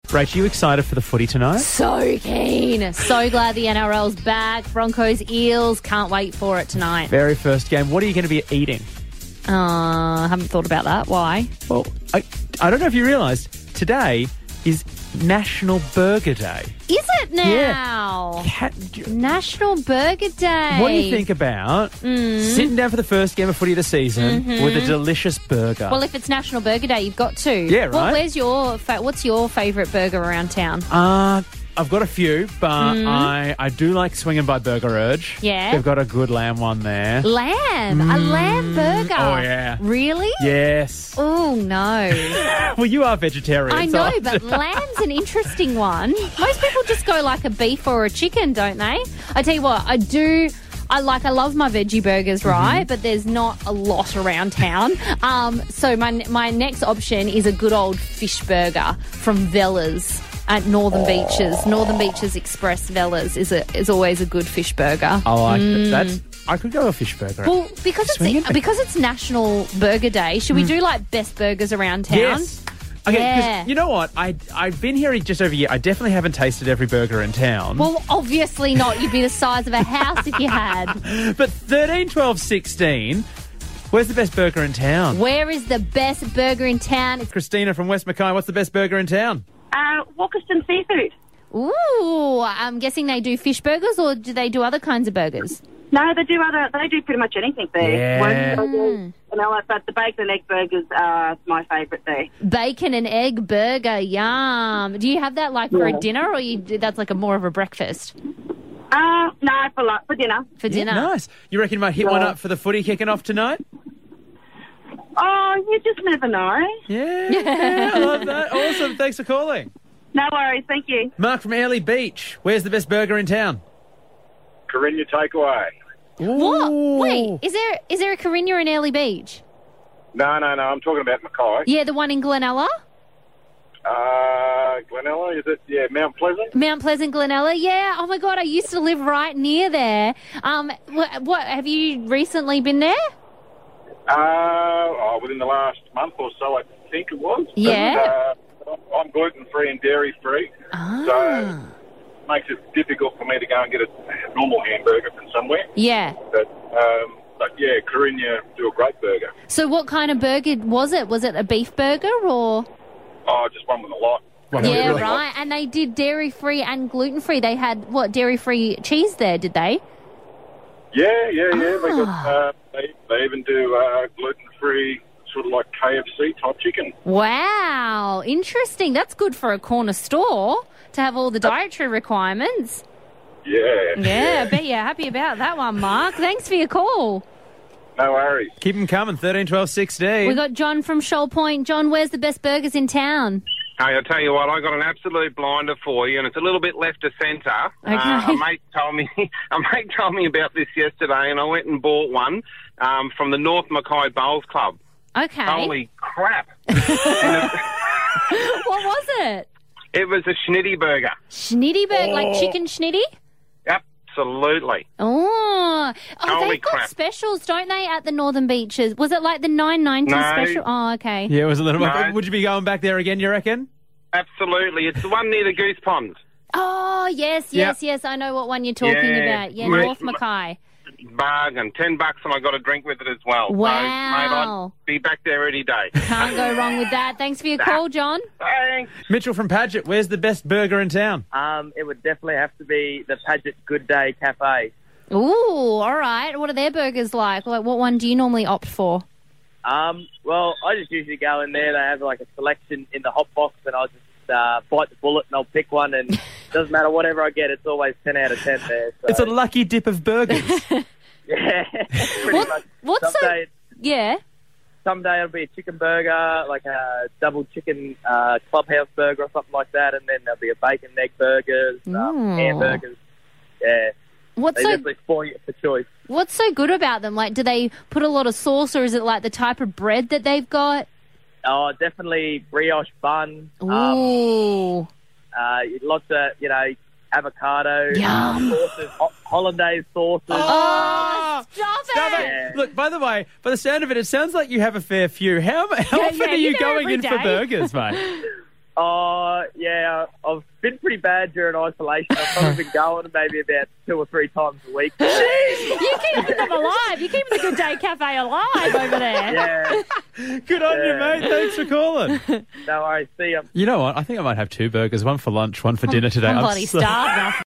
Rach, are you excited for the footy tonight? So keen. So glad the NRL's back. Broncos, Eels. Can't wait for it tonight. Very first game. What are you going to be eating? I haven't thought about that. Why? Well, I don't know if you realised, today is National Burger Day. Is it now? National Burger Day. What do you think about sitting down for the first game of footy of the season with a delicious burger? Well, if it's National Burger Day, you've got to. Yeah, right. Well, what's your favourite burger around town? I've got a few, but I do like swinging by Burger Urge. Yeah. They've got a good lamb one there. Lamb? A lamb burger? Oh, yeah. Really? Yes. Oh, no. Well, you are vegetarian. I know, but lamb's an interesting one. Most people just go like a beef or a chicken, don't they? I tell you what, I love my veggie burgers, right? But there's not a lot around town. So my next option is a good old fish burger from Vella's at Northern Beaches. Northern Beaches Express Vella's is always a good fish burger. I like that. I could go a fish burger. Well, because it's National Burger Day, should we do like best burgers around town? Yes. Okay, Yeah. because you know what? I've been here just over a year. I definitely haven't tasted every burger in town. Well, obviously not. You'd be the size of a house if you had. But 13, 12, 16, where's the best burger in town? Where is the best burger in town? Christina from West Mackay, what's the best burger in town? Walkerston Seafood. Ooh, I'm guessing they do fish burgers, or do they do other kinds of burgers? No, they do pretty much anything there. Yeah. But the bacon and egg burgers are my favourite there. Bacon and egg burger, yum. Do you have that like for a dinner, or that's like more of a breakfast? No, for dinner. For dinner. Nice. You reckon you might hit one up for the footy kicking off tonight? Oh, you just never know. Yeah, I love that. Awesome. Thanks for calling. No worries, thank you. Mark from Airlie Beach, where's the best burger in town? Carina Takeaway. What? Ooh. Wait, is there a Carina in Airlie Beach? No, I'm talking about Mackay. Yeah, the one in Glenella? Glenella, is it? Yeah, Mount Pleasant. Mount Pleasant, Glenella. Yeah. Oh my God, I used to live right near there. What have you recently been there? Within the last month or so, I think it was. Yeah. And, I'm gluten-free and dairy-free, so it makes it difficult for me to go and get a normal hamburger from somewhere. Yeah. But yeah, Carina do a great burger. So what kind of burger was it? Was it a beef burger or? Oh, just one with a lot. Yeah, really right. And they did dairy-free and gluten-free. They had, dairy-free cheese there, did they? Yeah. They got they even do gluten-free, sort of like KFC type chicken. Wow, interesting. That's good for a corner store to have all the dietary requirements. Yeah. Yeah, I bet you're happy about that one, Mark. Thanks for your call. No worries. Keep them coming, 13, 12, 16. We got John from Shoal Point. John, where's the best burgers in town? Hey, I'll tell you what, I got an absolute blinder for you, and it's a little bit left of centre. Okay. A mate told me about this yesterday, and I went and bought one from the North Mackay Bowls Club. Okay. Holy crap! What was it? It was a schnitty burger. Schnitty burger, like chicken schnitty? Absolutely. Oh, Holy they've got crap. specials, don't they, at the Northern Beaches? Was it like the $9.90 No. special? Oh, okay. Yeah, it was a little No. bit. Would you be going back there again, you reckon? Absolutely. It's the one near the Goose Pond. Oh, yes. I know what one you're talking about. Yeah, Mate, North Mackay. Bargain. $10 and I got a drink with it as well. Wow. So, mate, I'd be back there any day. Can't go wrong with that. Thanks for your call, John. Thanks. Mitchell from Paget, where's the best burger in town? It would definitely have to be the Paget Good Day Cafe. Ooh, all right. What are their burgers like? Like, what one do you normally opt for? Well, I just usually go in there. They have like a selection in the hot box, and I'll just bite the bullet and I'll pick one. And it doesn't matter whatever I get, it's always 10 out of 10 there. So. It's a lucky dip of burgers. Yeah, pretty much. Yeah. Someday it'll be a chicken burger, like a double chicken clubhouse burger or something like that, and then there'll be a bacon and egg burgers, hamburgers. Yeah. They definitely spoil you for choice. What's so good about them? Like, do they put a lot of sauce, or is it like the type of bread that they've got? Oh, definitely brioche bun. Ooh. Lots of, avocado. Yum. Sauces, hollandaise sauces. Oh, stop it! Yeah. Look, by the way, by the sound of it, it sounds like you have a fair few. How often are you there going every in for day. burgers, mate? Oh, yeah, I've been pretty bad during isolation. I've probably been going maybe about 2 or 3 times a week. You're keeping them alive. You're keeping the Good Day Cafe alive over there. Yeah. Good on you, mate. Thanks for calling. No worries. See you. You know what? I think I might have 2 burgers, one for lunch, one for dinner today. I'm bloody starved now.